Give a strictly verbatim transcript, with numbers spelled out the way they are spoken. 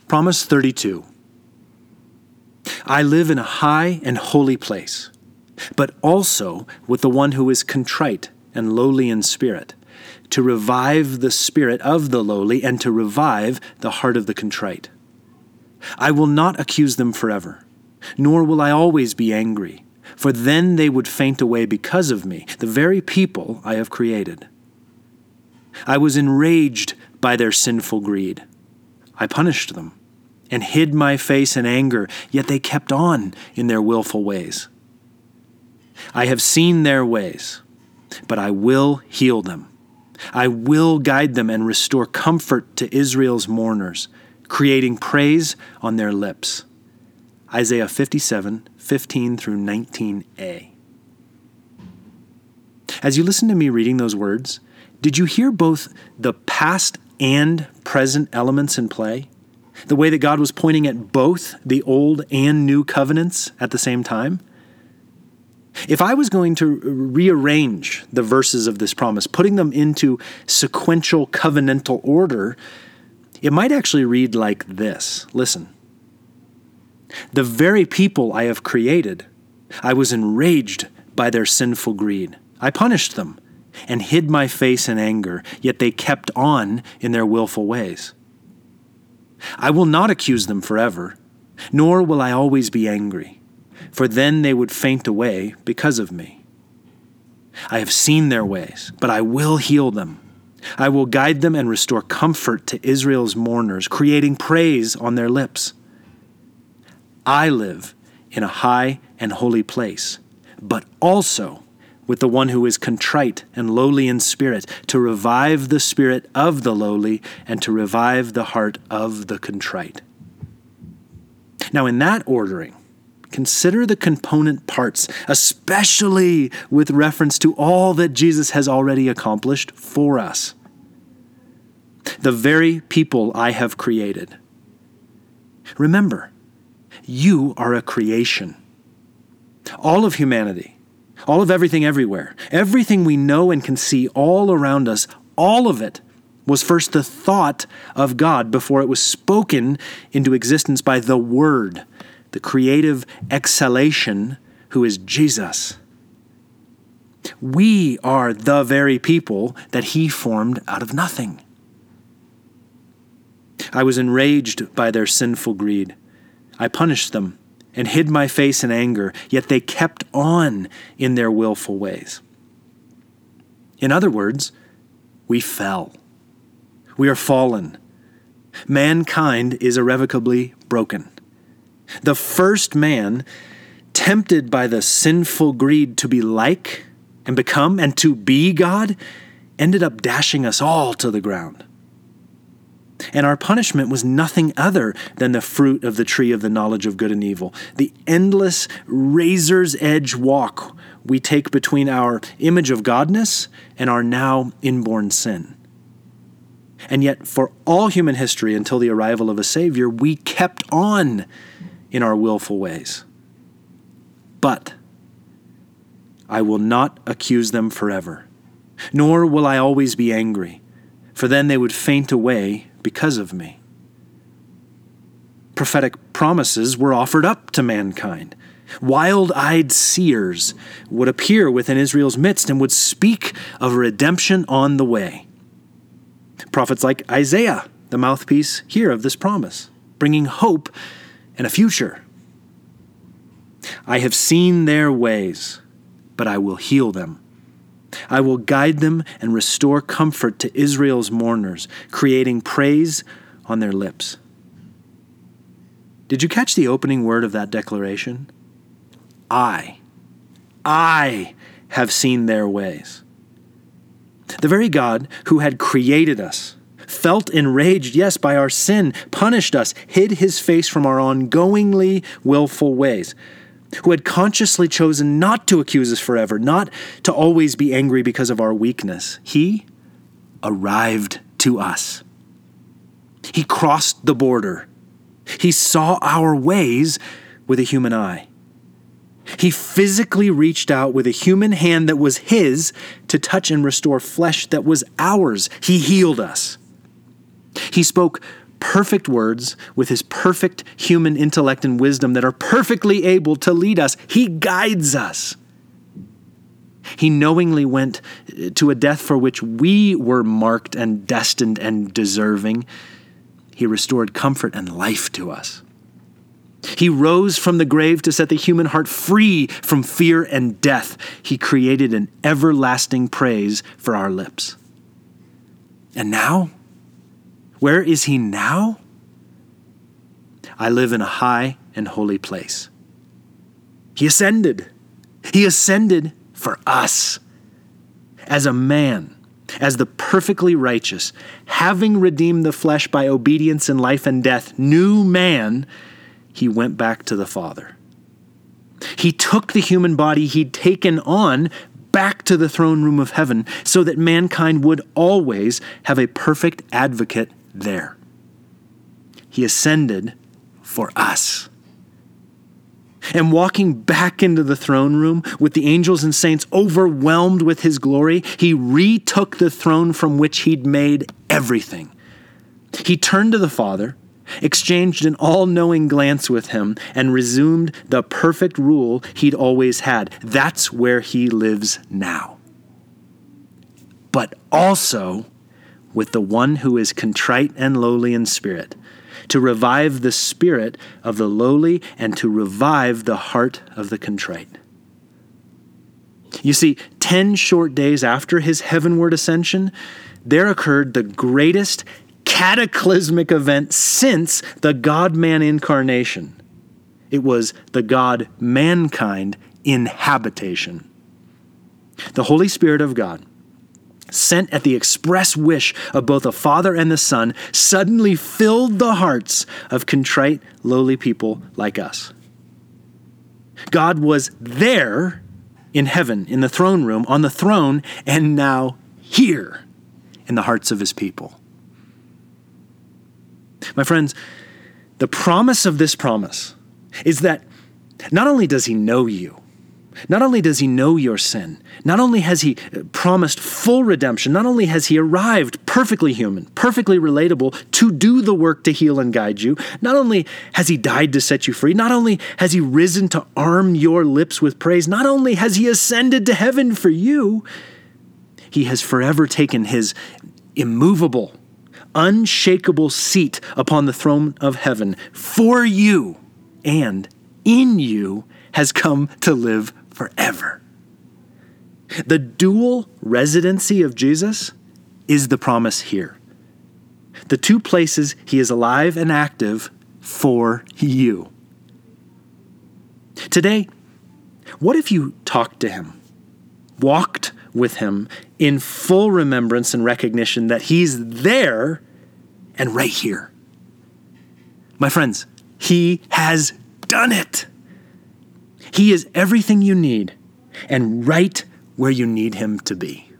Promise thirty-two. I live in a high and holy place, but also with the one who is contrite and lowly in spirit, to revive the spirit of the lowly and to revive the heart of the contrite. I will not accuse them forever, nor will I always be angry, for then they would faint away because of me, the very people I have created. I was enraged by their sinful greed. I punished them and hid my face in anger, yet they kept on in their willful ways. I have seen their ways, but I will heal them. I will guide them and restore comfort to Israel's mourners, creating praise on their lips. Isaiah fifty-seven, fifteen through nineteen a. As you listen to me reading those words, did you hear both the past and present elements in play? The way that God was pointing at both the old and new covenants at the same time? If I was going to rearrange the verses of this promise, putting them into sequential covenantal order, it might actually read like this. Listen. The very people I have created, I was enraged by their sinful greed. I punished them and hid my face in anger, yet they kept on in their willful ways. I will not accuse them forever, nor will I always be angry, for then they would faint away because of me. I have seen their ways, but I will heal them. I will guide them and restore comfort to Israel's mourners, creating praise on their lips. I live in a high and holy place, but also with the one who is contrite and lowly in spirit, to revive the spirit of the lowly and to revive the heart of the contrite. Now, in that ordering, consider the component parts, especially with reference to all that Jesus has already accomplished for us. The very people I have created. Remember, you are a creation. All of humanity, all of everything everywhere, everything we know and can see all around us, all of it was first the thought of God before it was spoken into existence by the Word, the creative exhalation who is Jesus. We are the very people that He formed out of nothing. I was enraged by their sinful greed. I punished them and hid my face in anger, yet they kept on in their willful ways. In other words, we fell. We are fallen. Mankind is irrevocably broken. The first man, tempted by the sinful greed to be like and become and to be God, ended up dashing us all to the ground. And our punishment was nothing other than the fruit of the tree of the knowledge of good and evil, the endless razor's edge walk we take between our image of godness and our now inborn sin. And yet, for all human history until the arrival of a Savior, we kept on in our willful ways. But I will not accuse them forever, nor will I always be angry, for then they would faint away because of me. Prophetic promises were offered up to mankind. Wild-eyed seers would appear within Israel's midst and would speak of redemption on the way. Prophets like Isaiah, the mouthpiece here of this promise, bringing hope and a future. I have seen their ways, but I will heal them. I will guide them and restore comfort to Israel's mourners, creating praise on their lips. Did you catch the opening word of that declaration? I, I have seen their ways. The very God who had created us, felt enraged, yes, by our sin, punished us, hid His face from our ongoingly willful ways, who had consciously chosen not to accuse us forever, not to always be angry because of our weakness. He arrived to us. He crossed the border. He saw our ways with a human eye. He physically reached out with a human hand that was His to touch and restore flesh that was ours. He healed us. He spoke perfect words, with his perfect human intellect and wisdom that are perfectly able to lead us. He guides us. He knowingly went to a death for which we were marked and destined and deserving. He restored comfort and life to us. He rose from the grave to set the human heart free from fear and death. He created an everlasting praise for our lips. And now? Where is he now? I live in a high and holy place. He ascended. He ascended for us. As a man, as the perfectly righteous, having redeemed the flesh by obedience in life and death, new man, he went back to the Father. He took the human body he'd taken on back to the throne room of heaven so that mankind would always have a perfect advocate there. He ascended for us. And walking back into the throne room with the angels and saints overwhelmed with his glory, he retook the throne from which he'd made everything. He turned to the Father, exchanged an all-knowing glance with him, and resumed the perfect rule he'd always had. That's where he lives now. But also with the one who is contrite and lowly in spirit, to revive the spirit of the lowly and to revive the heart of the contrite. You see, ten short days after his heavenward ascension, there occurred the greatest cataclysmic event since the God-man incarnation. It was the God-mankind inhabitation. The Holy Spirit of God, sent at the express wish of both the Father and the Son, suddenly filled the hearts of contrite, lowly people like us. God was there in heaven, in the throne room, on the throne, and now here in the hearts of his people. My friends, the promise of this promise is that not only does he know you, not only does he know your sin, not only has he promised full redemption, not only has he arrived perfectly human, perfectly relatable to do the work to heal and guide you, not only has he died to set you free, not only has he risen to arm your lips with praise, not only has he ascended to heaven for you, he has forever taken his immovable, unshakable seat upon the throne of heaven for you, and in you has come to live forever. The dual residency of Jesus is the promise here. The two places he is alive and active for you. Today, what if you talked to him, walked with him in full remembrance and recognition that he's there and right here? My friends, he has done it. He is everything you need and right where you need him to be.